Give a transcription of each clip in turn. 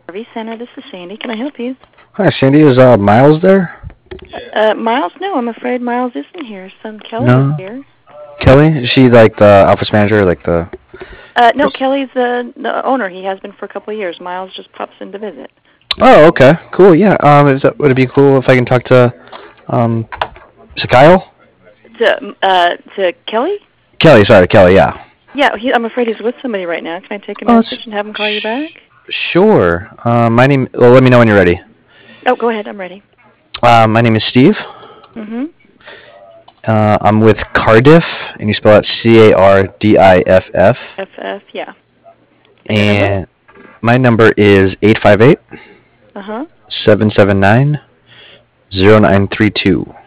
RV Center. This is Sandy. Can I help you? Hi, Sandy. Is Miles there? Miles? No, I'm afraid Miles isn't here. Son Kelly is No. here. Kelly? Is she like the office manager, like the? No, Kelly's the owner. He has been for a couple of years. Miles just pops in to visit. Oh, okay, cool. Yeah. Would it be cool if I can talk to um, is it Kyle? To Kelly? Kelly. Sorry, Kelly. Yeah. Yeah, I'm afraid he's with somebody right now. Can I take a Oh, message and have him call you back? sure. My name. Well, let me know when you're ready. Oh, go ahead. I'm ready. My name is Steve. Mm-hmm. I'm with Cardiff, and you spell it Cardiff. FF, yeah. And your number? And my number is 858 Uh-huh. 779 0932.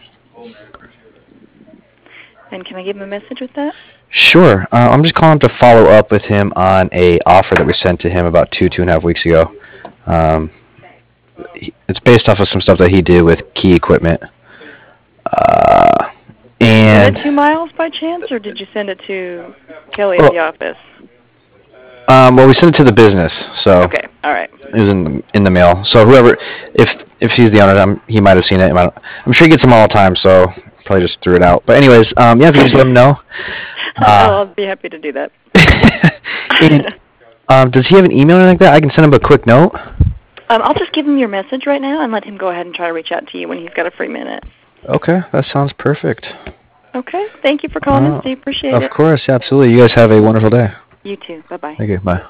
And can I give him a message with that? Sure. I'm just calling to follow up with him on a offer that we sent to him about 2.5 weeks ago. Um, it's based off of some stuff that he did with key equipment. Uh, Did you send it and to Miles by chance, or did you send it to Kelly at well, the office? well, we sent it to the business, so Okay, all right. it was in the mail. So whoever, if he's the owner, he might have seen it. I'm sure he gets them all the time, so probably just threw it out. But anyways, yeah, if you just let him know. I'll be happy to do that. And does he have an email or anything like that? I can send him a quick note. I'll just give him your message right now and let him go ahead and try to reach out to you when he's got a free minute. Okay, that sounds perfect. Okay, thank you for calling in, Steve. Appreciate Of it. course, yeah, absolutely. You guys have a wonderful day. You too. Bye-bye. Thank you. Bye.